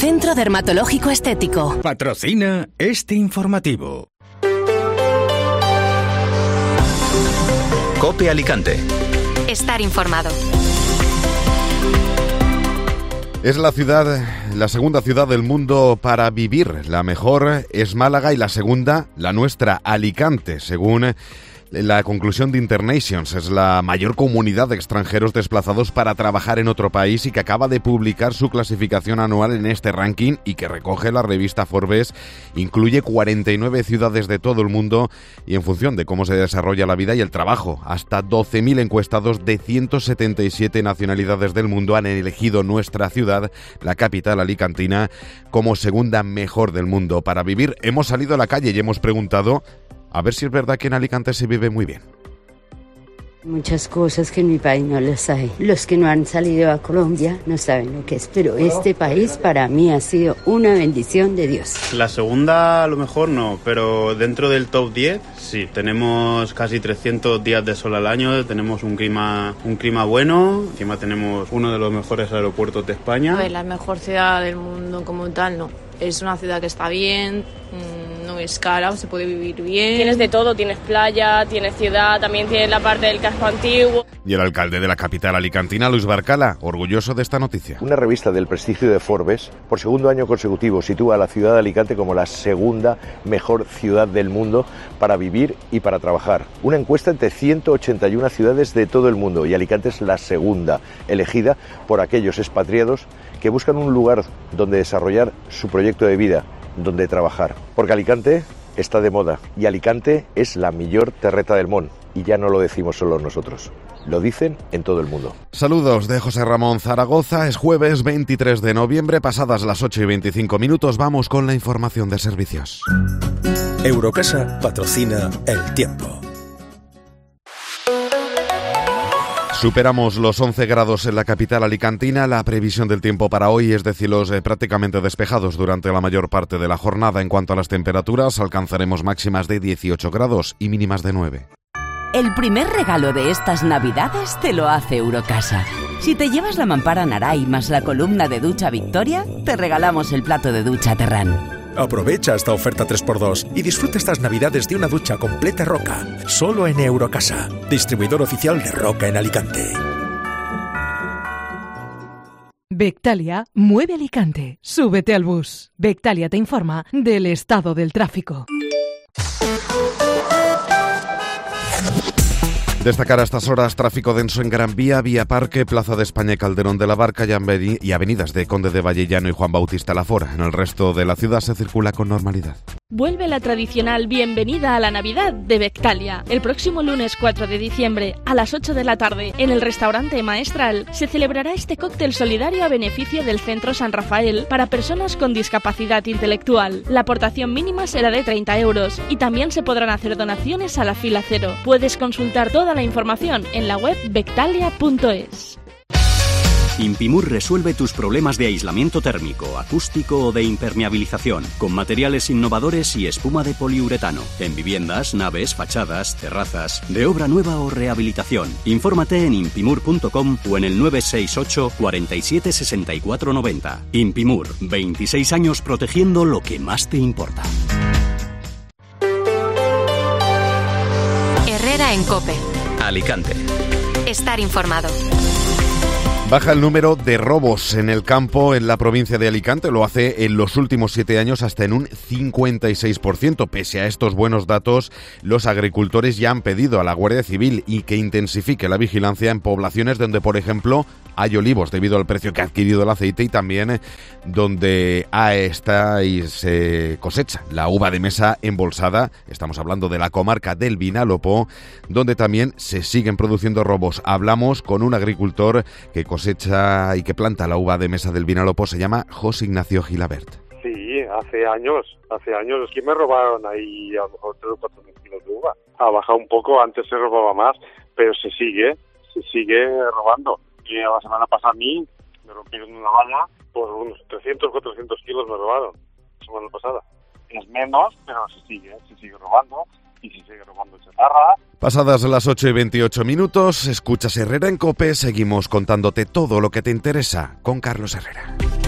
Centro Dermatológico Estético. Patrocina este informativo. COPE Alicante. Estar informado. Es la segunda ciudad del mundo para vivir. La mejor es Málaga y la segunda, la nuestra, Alicante, según la conclusión de Internations. Es la mayor comunidad de extranjeros desplazados para trabajar en otro país y que acaba de publicar su clasificación anual en este ranking y que recoge la revista Forbes. Incluye 49 ciudades de todo el mundo y en función de cómo se desarrolla la vida y el trabajo, hasta 12.000 encuestados de 177 nacionalidades del mundo han elegido nuestra ciudad, la capital alicantina, como segunda mejor del mundo para vivir. Hemos salido a la calle y hemos preguntado a ver si es verdad que en Alicante se vive muy bien. Muchas cosas que en mi país no las hay. Los que no han salido a Colombia no saben lo que es, pero este país para mí ha sido una bendición de Dios. La segunda a lo mejor no, pero dentro del top 10 sí. Tenemos casi 300 días de sol al año, tenemos un clima bueno, encima tenemos uno de los mejores aeropuertos de España. A ver, la mejor ciudad del mundo como tal no. Es una ciudad que está bien, no es cara, se puede vivir bien. Tienes de todo, tienes playa, tienes ciudad, también tienes la parte del casco antiguo. Y el alcalde de la capital alicantina, Luis Barcala, orgulloso de esta noticia. Una revista del prestigio de Forbes, por segundo año consecutivo, sitúa a la ciudad de Alicante como la segunda mejor ciudad del mundo para vivir y para trabajar. Una encuesta entre 181 ciudades de todo el mundo y Alicante es la segunda, elegida por aquellos expatriados que buscan un lugar donde desarrollar su proyecto de vida, donde trabajar. Porque Alicante está de moda y Alicante es la millor terreta del món. Y ya no lo decimos solo nosotros, lo dicen en todo el mundo. Saludos de José Ramón Zaragoza. Es jueves 23 de noviembre, pasadas las 8:25, vamos con la información de servicios. Eurocasa patrocina el tiempo. Superamos los 11 grados en la capital alicantina. La previsión del tiempo para hoy es de cielos prácticamente despejados durante la mayor parte de la jornada. En cuanto a las temperaturas, alcanzaremos máximas de 18 grados y mínimas de 9. El primer regalo de estas Navidades te lo hace Eurocasa. Si te llevas la mampara Naray más la columna de ducha Victoria, te regalamos el plato de ducha Terrán. Aprovecha esta oferta 3x2 y disfruta estas Navidades de una ducha completa Roca, solo en Eurocasa, distribuidor oficial de Roca en Alicante. Bectalia mueve Alicante. Súbete al bus. Bectalia te informa del estado del tráfico. Destacar a estas horas tráfico denso en Gran Vía, Vía Parque, Plaza de España y Calderón de la Barca y avenidas de Conde de Vallellano y Juan Bautista Lafora. En el resto de la ciudad se circula con normalidad. Vuelve la tradicional bienvenida a la Navidad de Bectalia. El próximo lunes 4 de diciembre a las 8 de la tarde en el restaurante Maestral se celebrará este cóctel solidario a beneficio del Centro San Rafael para personas con discapacidad intelectual. La aportación mínima será de 30 euros y también se podrán hacer donaciones a la fila cero. Puedes consultar toda la información en la web bectalia.es. Impimur resuelve tus problemas de aislamiento térmico, acústico o de impermeabilización con materiales innovadores y espuma de poliuretano en viviendas, naves, fachadas, terrazas, de obra nueva o rehabilitación. Infórmate en impimur.com o en el 968 47 64 90. Impimur, 26 años protegiendo lo que más te importa. Herrera en COPE. Alicante. Estar informado. Baja el número de robos en el campo en la provincia de Alicante. Lo hace en los últimos 7 años hasta en un 56%. Pese a estos buenos datos, los agricultores ya han pedido a la Guardia Civil y que intensifique la vigilancia en poblaciones donde, por ejemplo, hay olivos debido al precio que ha adquirido el aceite y también donde se cosecha la uva de mesa embolsada. Estamos hablando de la comarca del Vinalopó, donde también se siguen produciendo robos. Hablamos con un agricultor que cosecha y que planta la uva de mesa del Vinalopó. Se llama José Ignacio Gilabert. Sí, hace años es que me robaron ahí a lo mejor 3 o 4 mil kilos de uva. Ha bajado un poco, antes se robaba más, pero se sigue robando. Y la semana pasada a mí me rompieron una valla por unos 300, 400 kilos me robaron la semana pasada. Es menos, pero se sigue robando y se sigue robando chatarra. Pasadas las 8:28, escuchas Herrera en COPE, seguimos contándote todo lo que te interesa con Carlos Herrera.